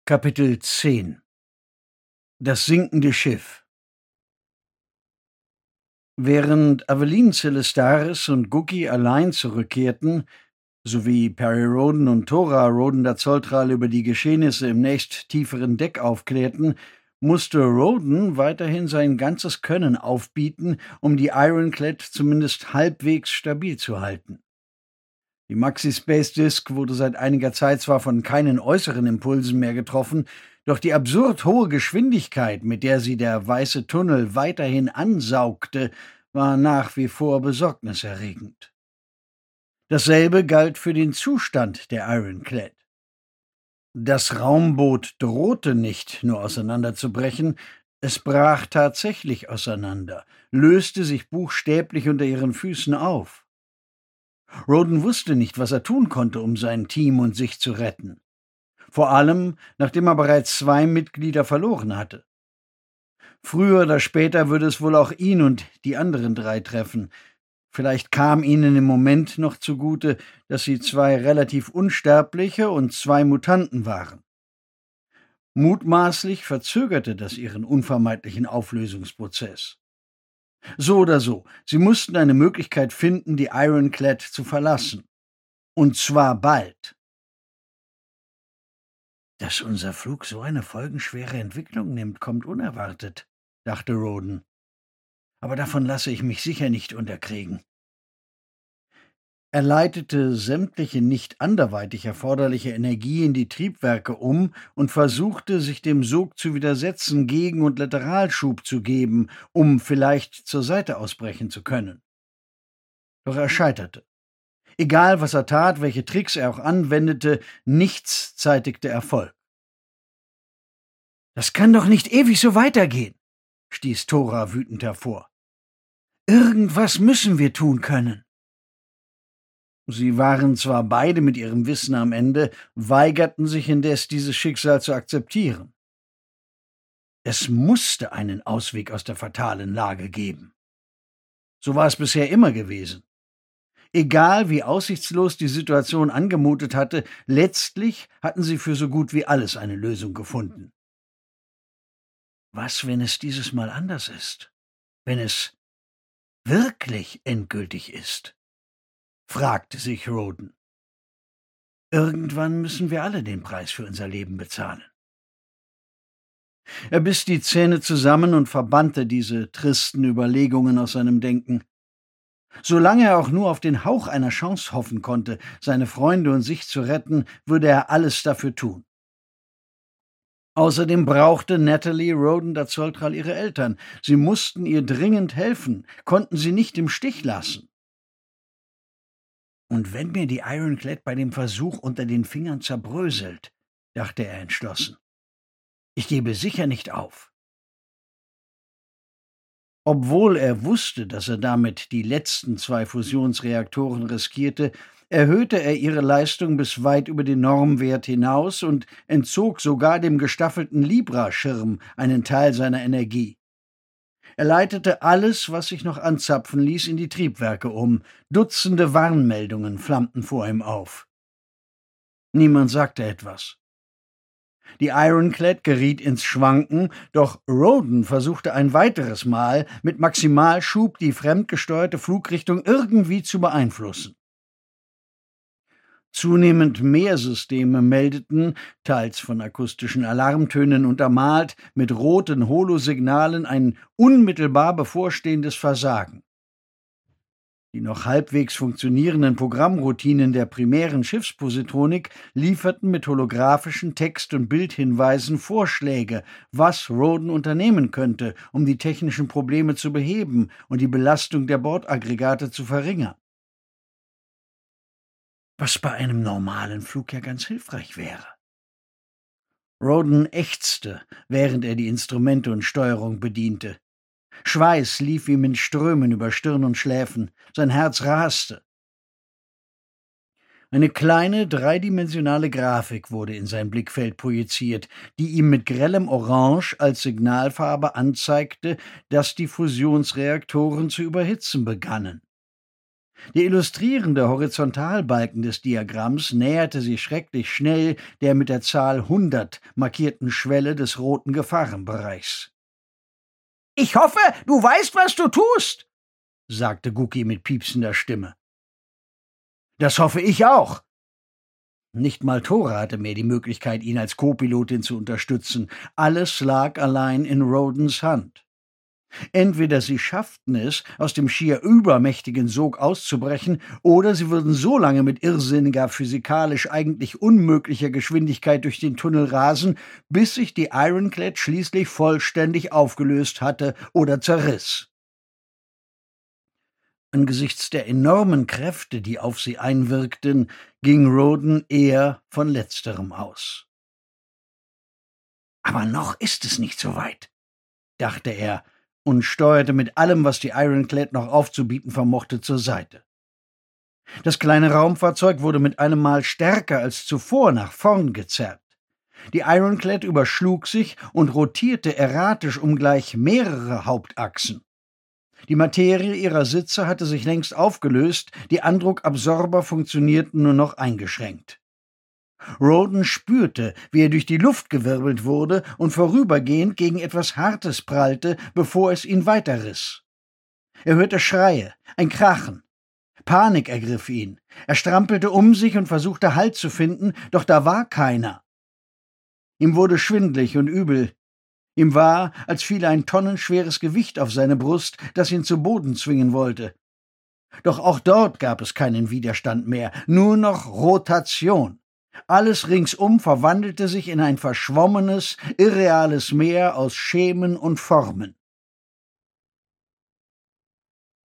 Kapitel 10 Das sinkende Schiff. Während Aveline Celestaris und Gookie allein zurückkehrten, sowie Perry Rhodan und Thora Rhodan der Zolltral über die Geschehnisse im nächsttieferen Deck aufklärten, musste Rhodan weiterhin sein ganzes Können aufbieten, um die Ironclad zumindest halbwegs stabil zu halten. Die Maxi-Space Disk wurde seit einiger Zeit zwar von keinen äußeren Impulsen mehr getroffen, doch die absurd hohe Geschwindigkeit, mit der sie der weiße Tunnel weiterhin ansaugte, war nach wie vor besorgniserregend. Dasselbe galt für den Zustand der Ironclad. Das Raumboot drohte nicht nur auseinanderzubrechen, es brach tatsächlich auseinander, löste sich buchstäblich unter ihren Füßen auf. Rhodan wusste nicht, was er tun konnte, um sein Team und sich zu retten. Vor allem, nachdem er bereits 2 Mitglieder verloren hatte. Früher oder später würde es wohl auch ihn und die anderen 3 treffen. Vielleicht kam ihnen im Moment noch zugute, dass sie 2 relativ Unsterbliche und 2 Mutanten waren. Mutmaßlich verzögerte das ihren unvermeidlichen Auflösungsprozess. So oder so, sie mussten eine Möglichkeit finden, die Ironclad zu verlassen. Und zwar bald. Dass unser Flug so eine folgenschwere Entwicklung nimmt, kommt unerwartet, dachte Rhodan. Aber davon lasse ich mich sicher nicht unterkriegen. Er leitete sämtliche nicht anderweitig erforderliche Energie in die Triebwerke um und versuchte, sich dem Sog zu widersetzen, Gegen- und Lateralschub zu geben, um vielleicht zur Seite ausbrechen zu können. Doch er scheiterte. Egal, was er tat, welche Tricks er auch anwendete, nichts zeitigte Erfolg. »Das kann doch nicht ewig so weitergehen«, stieß Thora wütend hervor. »Irgendwas müssen wir tun können.« Sie waren zwar beide mit ihrem Wissen am Ende, weigerten sich indes, dieses Schicksal zu akzeptieren. Es musste einen Ausweg aus der fatalen Lage geben. So war es bisher immer gewesen. Egal, wie aussichtslos die Situation angemutet hatte, letztlich hatten sie für so gut wie alles eine Lösung gefunden. Was, wenn es dieses Mal anders ist? Wenn es wirklich endgültig ist? Fragte sich Rhodan. Irgendwann müssen wir alle den Preis für unser Leben bezahlen. Er biss die Zähne zusammen und verbannte diese tristen Überlegungen aus seinem Denken. Solange er auch nur auf den Hauch einer Chance hoffen konnte, seine Freunde und sich zu retten, würde er alles dafür tun. Außerdem brauchte Natalie Rhodan der Zolltral ihre Eltern. Sie mussten ihr dringend helfen, konnten sie nicht im Stich lassen. Und wenn mir die Ironclad bei dem Versuch unter den Fingern zerbröselt, dachte er entschlossen. Ich gebe sicher nicht auf. Obwohl er wusste, dass er damit die letzten 2 Fusionsreaktoren riskierte, erhöhte er ihre Leistung bis weit über den Normwert hinaus und entzog sogar dem gestaffelten Libra-Schirm einen Teil seiner Energie. Er leitete alles, was sich noch anzapfen ließ, in die Triebwerke um. Dutzende Warnmeldungen flammten vor ihm auf. Niemand sagte etwas. Die Ironclad geriet ins Schwanken, doch Rhodan versuchte ein weiteres Mal, mit Maximalschub die fremdgesteuerte Flugrichtung irgendwie zu beeinflussen. Zunehmend mehr Systeme meldeten, teils von akustischen Alarmtönen untermalt, mit roten Holosignalen ein unmittelbar bevorstehendes Versagen. Die noch halbwegs funktionierenden Programmroutinen der primären Schiffspositronik lieferten mit holographischen Text- und Bildhinweisen Vorschläge, was Rhodan unternehmen könnte, um die technischen Probleme zu beheben und die Belastung der Bordaggregate zu verringern. Was bei einem normalen Flug ja ganz hilfreich wäre. Rhodan ächzte, während er die Instrumente und Steuerung bediente. Schweiß lief ihm in Strömen über Stirn und Schläfen, sein Herz raste. Eine kleine, dreidimensionale Grafik wurde in sein Blickfeld projiziert, die ihm mit grellem Orange als Signalfarbe anzeigte, dass die Fusionsreaktoren zu überhitzen begannen. Der illustrierende Horizontalbalken des Diagramms näherte sich schrecklich schnell der mit der Zahl 100 markierten Schwelle des roten Gefahrenbereichs. »Ich hoffe, du weißt, was du tust«, sagte Gucki mit piepsender Stimme. »Das hoffe ich auch.« Nicht mal Thora hatte mehr die Möglichkeit, ihn als Co-Pilotin zu unterstützen. Alles lag allein in Rodens Hand. Entweder sie schafften es, aus dem schier übermächtigen Sog auszubrechen, oder sie würden so lange mit irrsinniger, physikalisch eigentlich unmöglicher Geschwindigkeit durch den Tunnel rasen, bis sich die Ironclad schließlich vollständig aufgelöst hatte oder zerriss. Angesichts der enormen Kräfte, die auf sie einwirkten, ging Roden eher von letzterem aus. »Aber noch ist es nicht so weit«, dachte er und steuerte mit allem, was die Ironclad noch aufzubieten vermochte, zur Seite. Das kleine Raumfahrzeug wurde mit einem Mal stärker als zuvor nach vorn gezerrt. Die Ironclad überschlug sich und rotierte erratisch um gleich mehrere Hauptachsen. Die Materie ihrer Sitze hatte sich längst aufgelöst, die Andruckabsorber funktionierten nur noch eingeschränkt. Roden spürte, wie er durch die Luft gewirbelt wurde und vorübergehend gegen etwas Hartes prallte, bevor es ihn weiterriss. Er hörte Schreie, ein Krachen. Panik ergriff ihn. Er strampelte um sich und versuchte Halt zu finden, doch da war keiner. Ihm wurde schwindlig und übel. Ihm war, als fiele ein tonnenschweres Gewicht auf seine Brust, das ihn zu Boden zwingen wollte. Doch auch dort gab es keinen Widerstand mehr, nur noch Rotation. Alles ringsum verwandelte sich in ein verschwommenes, irreales Meer aus Schemen und Formen.